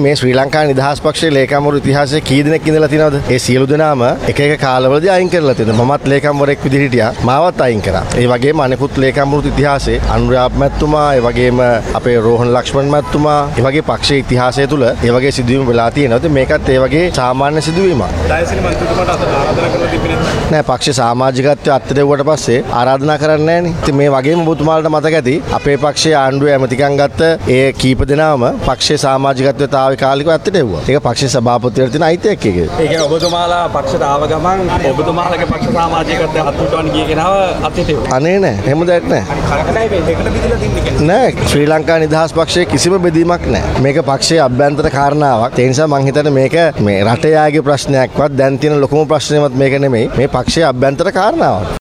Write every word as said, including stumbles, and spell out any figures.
මේ ශ්‍රී ලංකා නිදහස් පක්ෂයේ ලේකම්වරු ඉතිහාසයේ කී දෙනෙක් ඉඳලා තියෙනවද? ඒ සියලු දෙනාම එක එක කාලවලදී අයින් කරලා තියෙනවා. මමත් ලේකම්වරෙක් විදිහට හිටියා. මාවත් අයින් කරා. ඒ වගේම අනිකුත් ලේකම්වරුත් ඉතිහාසයේ අනුරාප් මැතිතුමා, ඒ වගේම අපේ රෝහණ ලක්ෂ්මන් මැතිතුමා, ඒ වගේ පක්ෂයේ ඉතිහාසය තුල ඒ වගේ සිදුවීම් වෙලා තියෙනවා. ඉතින් මේකත් ඒ වගේ සාමාන්‍ය සිදුවීමක්. දයසිරි මන්ත්‍රීතුමාට ආරාධනා කරලා තිබෙන්නේ නැහැ. නෑ පක්ෂ සමාජිකත්වය අත්දැවුවට පස්සේ ආරාධනා කරන්නේ නෑනේ. ඉතින් මේ වගේම ඔබතුමාලට මතක ඇති අපේ පක්ෂයේ ආණ්ඩුවේ ඇමතිකම් ගත්ත ඒ කීප දෙනාම පක්ෂයේ සමාජිකත්වය තාවකාලිකව අත්දැවුවා. ඒක පක්ෂ සභාපතිවරට තියෙන අයිතියක් ඒක. ඒ කියන්නේ ඔබතුමාලා පක්ෂයට ආව ගමන් ඔබතුමාලගේ පක්ෂ සමාජිකත්වය අත්විඳවන්න ගිය කෙනාව අත්විඳෙව්වා. අනේ නෑ. එහෙම දෙයක් නෑ. කරකටයි මේ දෙකට බෙදලා තින්නේ. නෑ ශ්‍රී ලංකා නිදහස් පක්ෂයේ කිසිම බෙදීමක් නෑ. මේක පක්ෂයේ අභ්‍යන්තර කාරණාවක්. ඒ නිසා මං හිතන්නේ මේක මේ රටේ ආගේ ප්‍රශ්නයක්වත් දැන් තියෙන ලොකුම ප්‍රශ්නයක්වත් මේක නෙමෙයි. මේ පක්ෂයේ අභ්‍යන්තර කාරණාවක්.